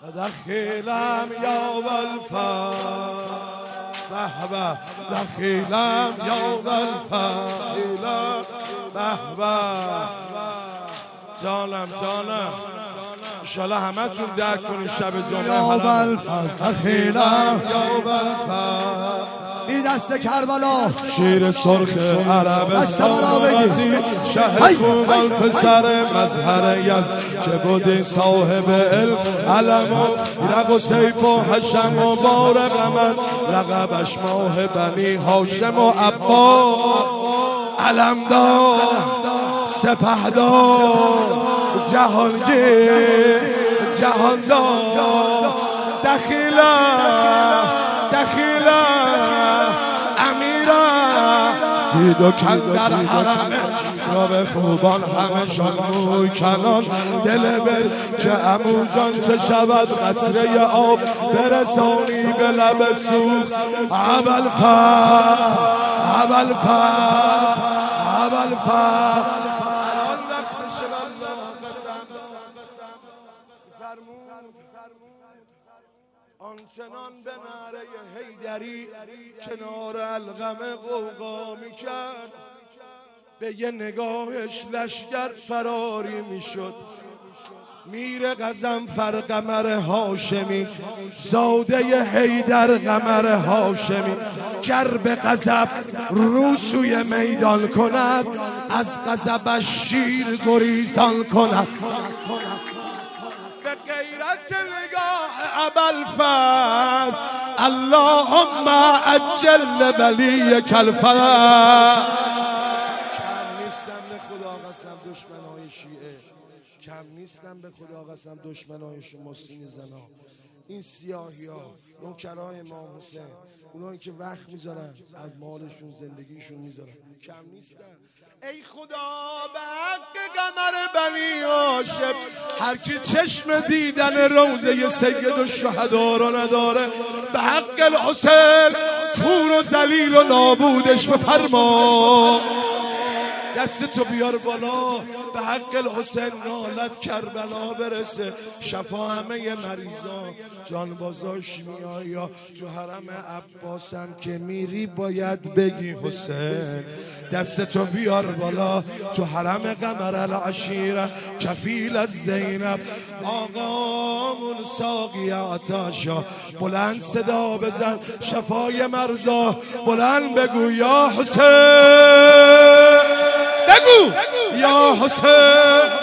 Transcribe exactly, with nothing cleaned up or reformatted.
دخیلم یا بالفضل به به دخیلم یا بالفضل به به جانم جانم انشالله همه تون درک کنین شب جمعه یا بالفضل دخیلم یا بالفضل این دست کربلا شیر سرخ عربستان رازی شه خوبان پسر مظهر یزد که بودی صاحب علم علم و رق و سیف و حشم و بارق من لقبش ماه بنی هاشم و عبا علمدار سپهدار جهانگیر جهاندار دخیله دخیله دید و کن در حرم سراب خوبان همه شان موی کنان دل بل که عمو جان چه شود قطره آب برسانی به لب سوخت ابوالفضل ابوالفضل ابوالفضل الان وقت شب قسم آنچنان به نعره حیدری کنار الغم غوغا میکرد به یه نگاهش لشگر فراری میشد میر غضنفر قمر هاشمی زاده حیدر قمر هاشمی گر به غضب رو سوی میدان کند از غضبش شیر گریزان کند غیرت نگاه ابوالفضل اللهم عجل ولیک الفضل کم نیستم به خدا قسم دشمنای شیعه کم نیستم به خدا قسم دشمنای شما سین زنا این سیاهی ها نوکرای امام حسین اونایی که وقت میذارن از مالشون زندگیشون میذارن کم نیستن ای خدا به حق قمر بنی هاشم هر کی چشم دیدن روضه سید الشهدا رو نداره به حق الحسین کور و ذلیل و نابودش بفرما دست تو بیار بالا به حق الحسین نالت کربلا برسه شفا همه مریضان جانبازا شیمیایی ها تو حرم عباسم که میری باید بگی حسین دست تو بیار بالا تو حرم قمر العشیره کفیل از زینب آقامون ساقی عطاشا بلند صدا بزن شفای مرزا بلند بگو یا حسین بگو یا حسین